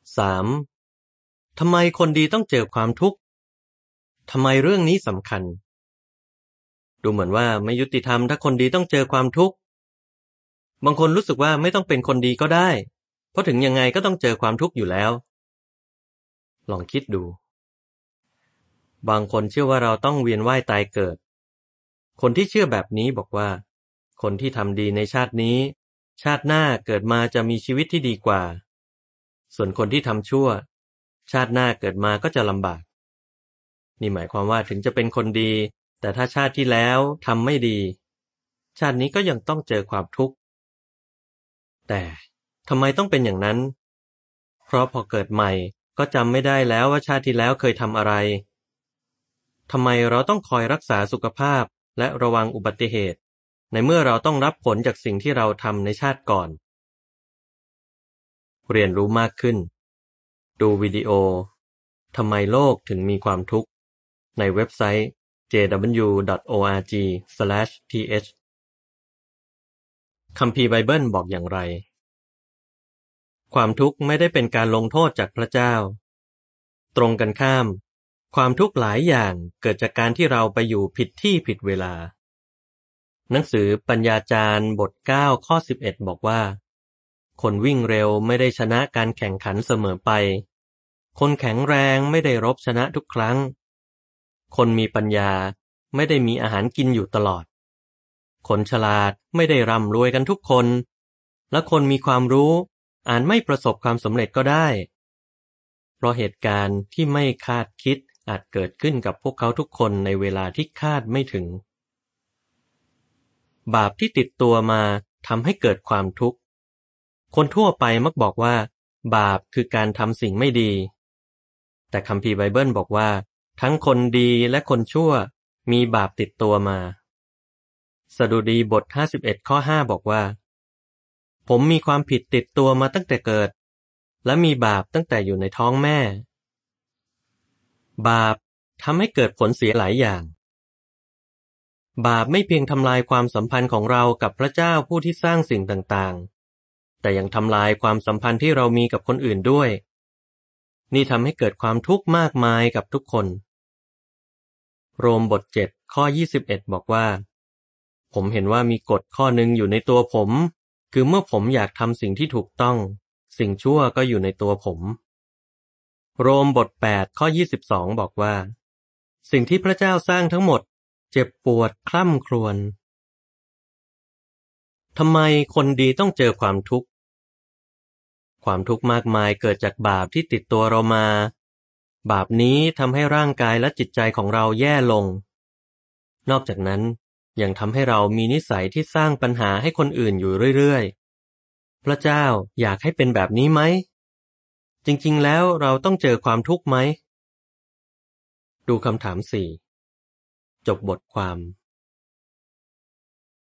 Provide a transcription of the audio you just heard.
3. ทำไมคนดีต้องเจอความทุกข์ทำไมเรื่องนี้สำคัญดูเหมือนว่าไม่ยุติธรรมถ้าคนดีต้องเจอความทุกข์บางคนรู้สึกว่าไม่ต้องเป็นคนดีก็ได้เพราะถึงยังไงก็ต้องเจอความทุกข์อยู่แล้วลองคิดดูบางคนเชื่อว่าเราต้องเวียนว่ายตายเกิดคนที่เชื่อแบบนี้บอกว่าคนที่ทำดีในชาตินี้ชาติหน้าเกิดมาจะมีชีวิตที่ดีกว่าส่วนคนที่ทำชั่วชาติหน้าเกิดมาก็จะลำบากนี่หมายความว่าถึงจะเป็นคนดีแต่ถ้าชาติที่แล้วทำไม่ดีชาตินี้ก็ยังต้องเจอความทุกข์แต่ทำไมต้องเป็นอย่างนั้นเพราะพอเกิดใหม่ก็จำไม่ได้แล้วว่าชาติที่แล้วเคยทำอะไรทำไมเราต้องคอยรักษาสุขภาพและระวังอุบัติเหตุในเมื่อเราต้องรับผลจากสิ่งที่เราทำในชาติก่อนเรียนรู้มากขึ้นดูวิดีโอทำไมโลกถึงมีความทุกข์ในเว็บไซต์ jw.org/th คัมภีร์ไบเบิลบอกอย่างไรความทุกข์ไม่ได้เป็นการลงโทษจากพระเจ้าตรงกันข้ามความทุกข์หลายอย่างเกิดจากการที่เราไปอยู่ผิดที่ผิดเวลาหนังสือปัญญาจารย์บท9ข้อ11บอกว่าคนวิ่งเร็วไม่ได้ชนะการแข่งขันเสมอไปคนแข็งแรงไม่ได้รบชนะทุกครั้งคนมีปัญญาไม่ได้มีอาหารกินอยู่ตลอดคนฉลาดไม่ได้ร่ำรวยกันทุกคนและคนมีความรู้อาจไม่ประสบความสำเร็จก็ได้เพราะเหตุการณ์ที่ไม่คาดคิดอาจเกิดขึ้นกับพวกเขาทุกคนในเวลาที่คาดไม่ถึงบาปที่ติดตัวมาทำให้เกิดความทุกข์คนทั่วไปมักบอกว่าบาปคือการทำสิ่งไม่ดีแต่คัมภีร์ไบเบิลบอกว่าทั้งคนดีและคนชั่วมีบาปติดตัวมาสดุดีบท51ข้อ5บอกว่าผมมีความผิดติดตัวมาตั้งแต่เกิดและมีบาปตั้งแต่อยู่ในท้องแม่บาปทำให้เกิดผลเสียหลายอย่างบาปไม่เพียงทำลายความสัมพันธ์ของเรากับพระเจ้าผู้ที่สร้างสิ่งต่างๆแต่ยังทำลายความสัมพันธ์ที่เรามีกับคนอื่นด้วยนี่ทำให้เกิดความทุกข์มากมายกับทุกคนโรมบท7ข้อ21บอกว่าผมเห็นว่ามีกฎข้อหนึ่งอยู่ในตัวผมคือเมื่อผมอยากทำสิ่งที่ถูกต้องสิ่งชั่วก็อยู่ในตัวผมโรมบท8ข้อ22บอกว่าสิ่งที่พระเจ้าสร้างทั้งหมดเจ็บปวดคร่ำครวญทำไมคนดีต้องเจอความทุกข์ความทุกข์มากมายเกิดจากบาปที่ติดตัวเรามาบาปนี้ทำให้ร่างกายและจิตใจของเราแย่ลงนอกจากนั้นยังทำให้เรามีนิสัยที่สร้างปัญหาให้คนอื่นอยู่เรื่อยๆพระเจ้าอยากให้เป็นแบบนี้ไหมจริงๆแล้วเราต้องเจอความทุกข์ไหมดูคำถาม4จบบทความ